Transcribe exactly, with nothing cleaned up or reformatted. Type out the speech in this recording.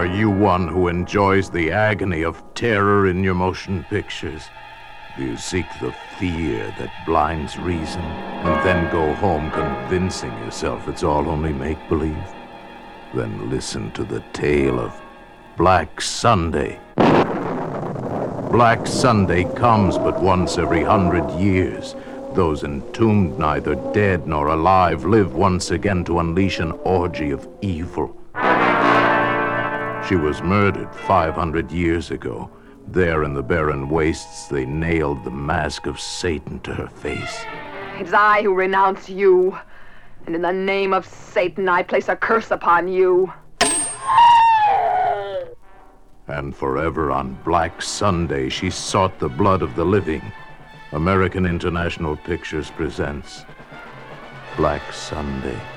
you one who enjoys the agony of terror in your motion pictures? Do you seek the fear that blinds reason and then go home convincing yourself it's all only make-believe? Then listen to the tale of Black Sunday. Black Sunday comes but once every hundred years. Those entombed, neither dead nor alive, live once again to unleash an orgy of evil. She was murdered five hundred years ago. There in the barren wastes, they nailed the mask of Satan to her face. It is I who renounce you, and in the name of Satan I place a curse upon you. And forever on Black Sunday she sought the blood of the living. American International Pictures presents Black Sunday.